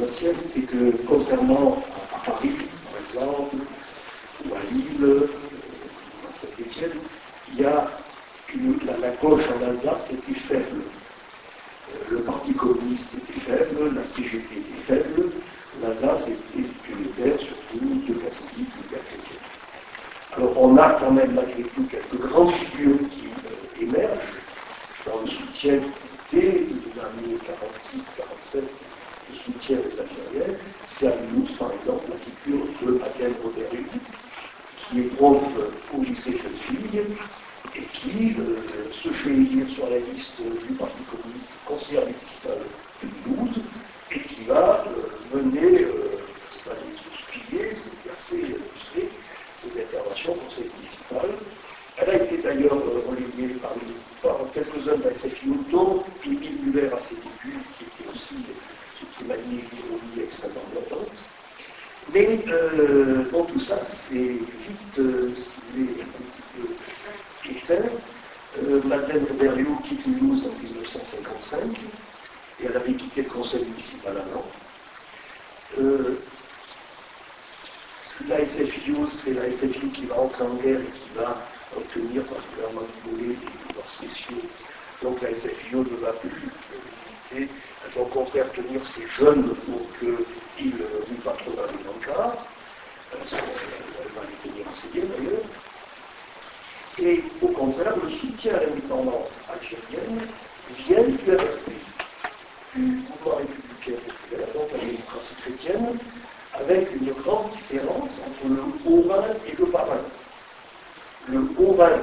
alsacienne, c'est que contrairement à Paris, par exemple, ou à Lille, à Saint-Étienne, il y a la gauche en Alsace était faible. Le Parti communiste était faible, la CGT était faible, l'Alsace était unitaire, surtout de catholiques ou de chrétiens. Alors on a quand même malgré tout quelques grandes figures qui émergent dans le soutien dès les années 46-47, le soutien des Algériens. C'est à Mulhouse, par exemple, la figure de Adèle Roderick, qui est prof au lycée jeune fille et qui se fait élire sur la liste du Parti communiste conseiller municipal de Mulhouse et qui va mener, aller expliquer, c'est assez illustré, ses interventions au conseil municipal. Elle a été d'ailleurs relayée par quelques-uns de la SFIO, dont Émile Muller à ses débuts, qui était aussi, qui maniait l'ironie extrêmement importante. Mais bon, tout ça, c'est vite, si vous voulez, un petit peu éteint. Madeleine Berriot quitte Mulhouse en 1955, et elle avait quitté le conseil municipal avant. La SFIO, c'est la SFIO qui va entrer en guerre et qui va obtenir particulièrement du volet des pouvoirs spéciaux. Donc la SFIO ne va plus militer, elle va au contraire tenir ses jeunes pour qu'ils vivent pas trop dans les encarts. Elle va les tenir assez bien d'ailleurs. Et au contraire, le soutien à l'indépendance algérienne vient du RFP, du mouvement républicain populaire, donc la démocratie chrétienne, avec une grande différence entre le Haut-Rhin et le Bas-Rhin. Le Haut-Rhin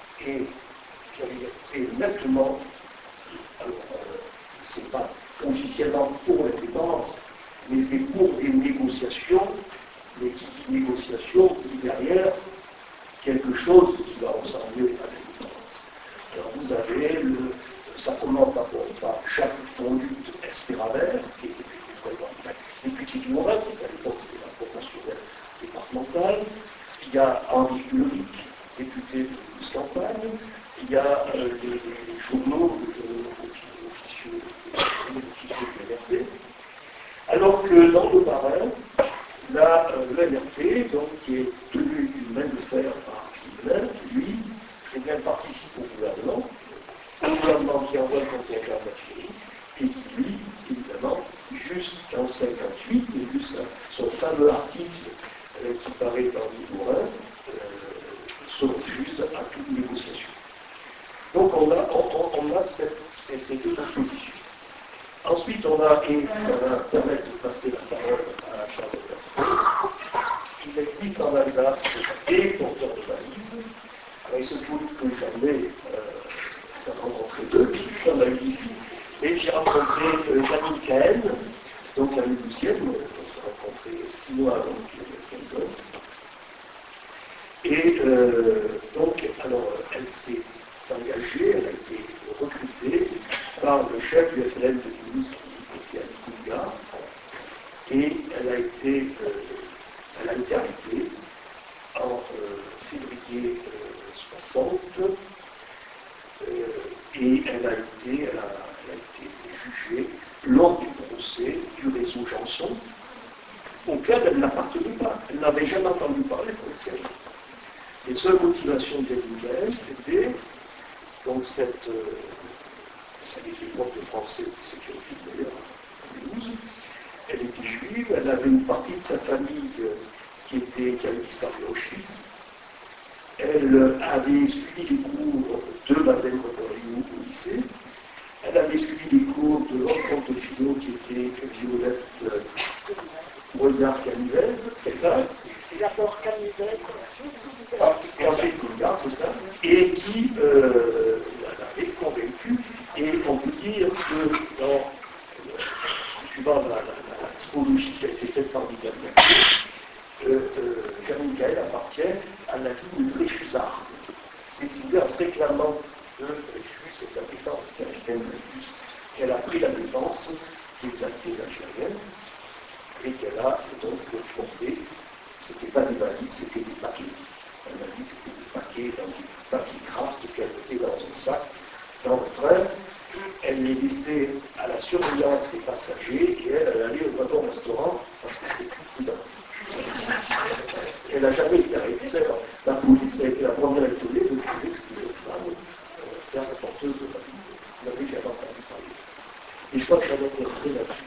est nettement, alors c'est pas officiellement pour l'indépendance, mais c'est pour des négociations, mais qui dit négociation dit derrière quelque chose qui va ressembler à l'indépendance. Alors vous avez, ça commence d'abord par Jacques Fonduc Espéravert, qui était député du Haut-Rhin, à l'époque c'est la proportionnelle départementale. Il y a Henri Ulrich, député de Toulouse-Campagne. Il y a les journaux officieux de l'NRP. Alors que dans le Bas-Rhin, l'NRP, donc, qui est tenu d'une main de fer par Hitler, lui, eh bien, participe au gouvernement qui envoie le contingent d'Algérie, et qui, lui, évidemment, jusqu'en 1958, et jusqu'à son fameux article qui paraît dans l'Ivoire, se refuse à toute négociation. Donc on a ces deux positions. Ensuite, on a, et ça va permettre de passer la parole à Charles Bertrand, il existe en Alsace des porteurs de valises. Alors, il se trouve que j'en ai rencontré deux, puis j'en ai eu ici. Et j'ai rencontré Janine Cahen, donc la Mulhousienne, on s'est rencontrés 6 mois avant qu'il y ait quelqu'un. Et donc, alors, elle s'est engagée, elle a été recrutée par le chef du FLN de Toulouse, qui est Kouya, et elle a été arrêtée en février 60, et elle a été jugée lors du procès du réseau Janson, auquel elle n'appartenait pas. Elle n'avait jamais entendu parler de cette série. Les seules motivations de Gaël, c'était donc elle était prof de français, c'est une fille d'ailleurs, à Toulouse. Elle était juive, elle avait une partie de sa famille qui avait disparu à Auschwitz. Elle avait suivi les cours de Madeleine Roderick au lycée. Elle avait suivi les cours de l'enfant de philo qui était Violette Boyard-Canivez, c'est ça? Et d'abord Canivez, et ensuite Boyard, c'est ça? Et qui l'avait convaincu. Et on peut dire que suivant la typologie qui a été faite par Miguel Gaël, Janine Gaël appartient à la ligne Dreyfusard. C'est si vous voulez, en se réclamant de Dreyfus, c'est la défense qu'elle a pris la défense des Algériennes et qu'elle a donc porté. Ce n'était pas des valises, c'était des paquets. Elle a dit c'était des paquets dans du papier craft qu'elle mettait dans un sac dans le train. elle les laissait à la surveillance des passagers et elle allait au wagon-restaurant parce que c'était plus prudent. Elle n'a jamais été arrêtée. D'ailleurs, la police a été la première étonnée de trouver que c'était une femme faire la porteuse de la vie. Vous n'avez jamais entendu parler. Et je crois que j'avais été là-dessus.